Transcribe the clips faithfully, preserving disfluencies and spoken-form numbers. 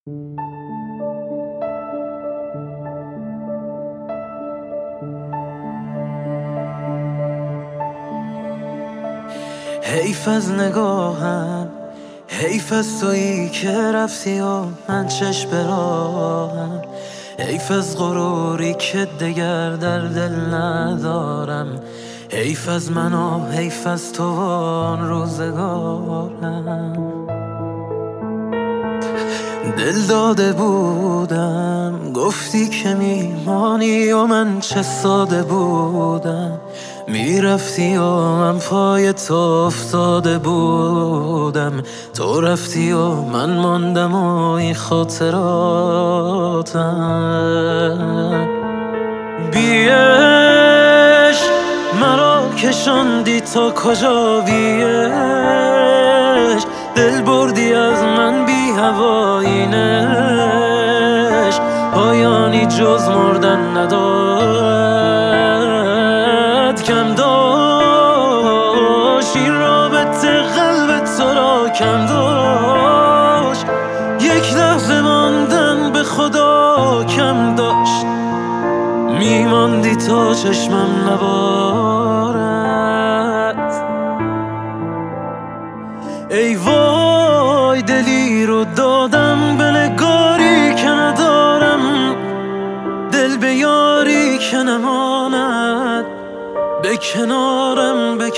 حیف از نگاهم، حیف از تویی که رفتی و من چشم به راهم، حیف از غروری که دگر در دل ندارم، حیف از من و حیف از تو و آن روزگارم. دل داده بودم گفتی که میمانی و من چه ساده بودم، میرفتی و من پای تو افتاده بودم، تو رفتی و من ماندم و این خاطراتم. بیش مرا کشاندی تا کجا، بیش دل بردی از من بی هوایینش، پایانی جز مردن ندارد، کم داشت این رابطه قلب تو را کم داشت، یک لحظه ماندن به خدا کم داشت، میماندی تا چشمم نبارد. ای وای دلی رو دادم به نگاری که ندارم، دل به یاری که نماند، به کنارم به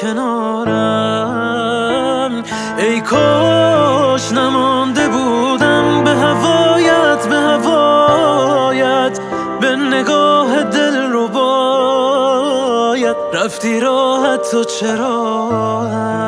کنارم. ای کاش نمانده بودم به هوایت به هوایت، به نگاه دل رو باید رفتی راحت و چرا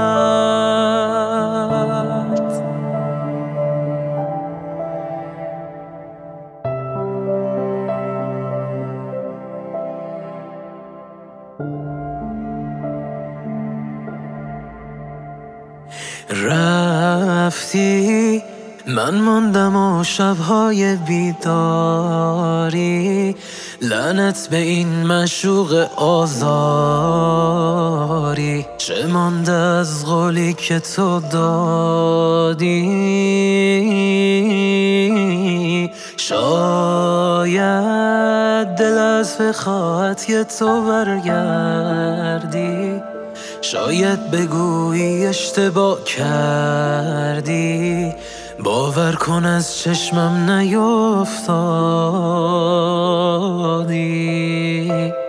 رفتی، من ماندم و شبهای بیداری، لعنت به این معشوق آزاری، چه مانده از قولی که تو دادی. شاید دل از فخاطی تو برگردی، شاید بگویی اشتباه کردی، باور کن از چشمم نیفتادی.